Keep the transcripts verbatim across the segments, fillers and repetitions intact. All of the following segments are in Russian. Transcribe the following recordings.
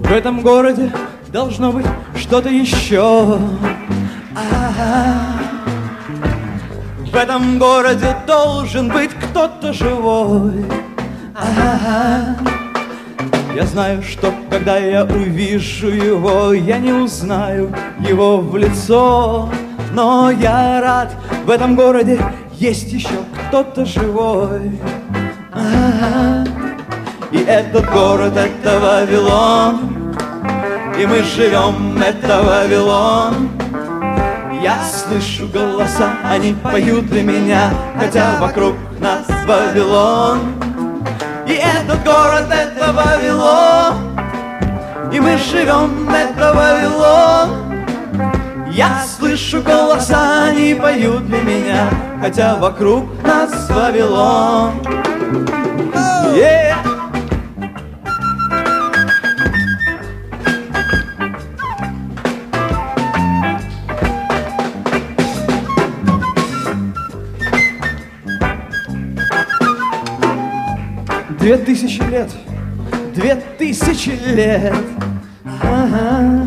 В этом городе должно быть что-то еще. А-а-а. В этом городе должен быть кто-то живой. А-а-а. Я знаю, что когда я увижу его, я не узнаю его в лицо. Но я рад, в этом городе есть еще кто-то живой. А-а-а. И этот город — это Вавилон, и мы живем — это Вавилон. Я слышу голоса, они поют для меня, хотя вокруг нас Вавилон. И этот город — это Вавилон, и мы живем — это Вавилон. Я слышу голоса, они поют для меня, хотя вокруг нас Вавилон. Yeah. Две тысячи лет, две тысячи лет. Ага.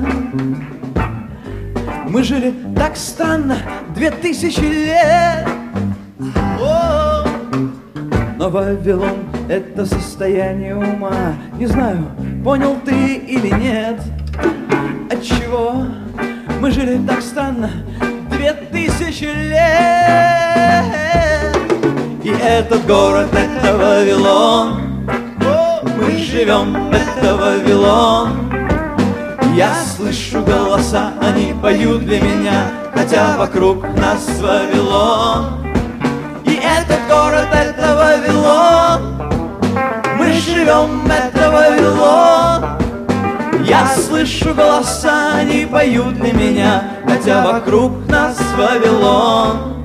Мы жили так странно две тысячи лет. О! Но Вавилон — это состояние ума. Не знаю, понял ты или нет. Отчего мы жили так странно две тысячи лет. И этот город — это Вавилон. Мы живем — это Вавилон. Я слышу голоса, они поют для меня, хотя вокруг нас Вавилон. И этот город — это Вавилон. Мы живем — это Вавилон. Я слышу голоса, они поют для меня, хотя вокруг нас Вавилон.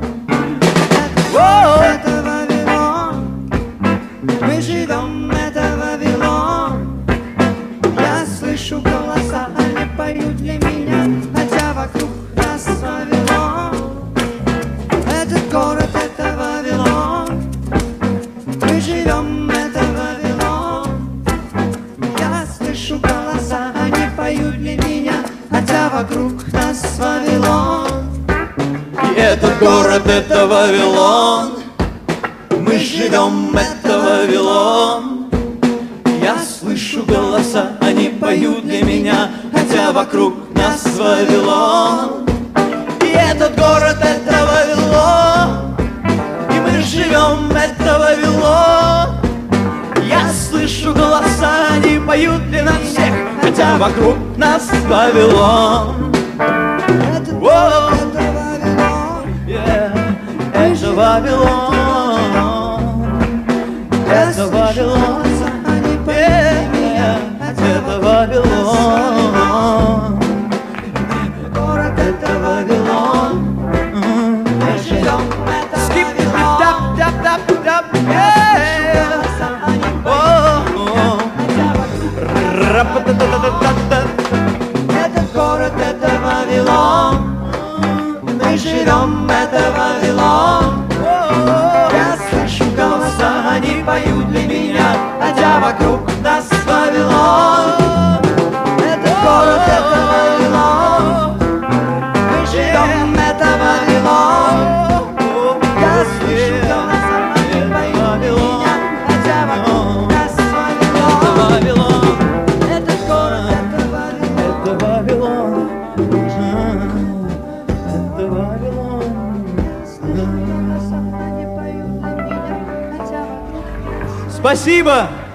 Это Вавилон, мы живем, это Вавилон. Я слышу голоса, они поют для меня, хотя вокруг нас Вавилон. Этот город — это Вавилон, мы живем, это Вавилон. Я слышу голоса, они поют для меня, хотя вокруг нас Вавилон. И этот город — это Вавилон. Мы живем — это Вавилон. Я слышу голоса, они поют для меня, хотя вокруг нас Вавилон. И этот город — это Вавилон. И мы живем — это Вавилон. Я слышу голоса, они поют для нас всех, хотя вокруг нас Вавилон. Это Вавилон, это Вавилон. Это Вавилон, это Вавилон. город — это Вавилон. Мы живем — это Вавилон. Этот город — это Вавилон. Мы живем — это Вавилон. Я слышу голоса, они поют для меня, хотя вокруг нас Вавилон. Этот город — это Вавилон. Мы живем — это Вавилон. Я слышу голоса, они поют для меня, хотя вокруг нас Вавилон. Этот город — это Вавилон. Это Вавилон. Это Вавилон. Спасибо!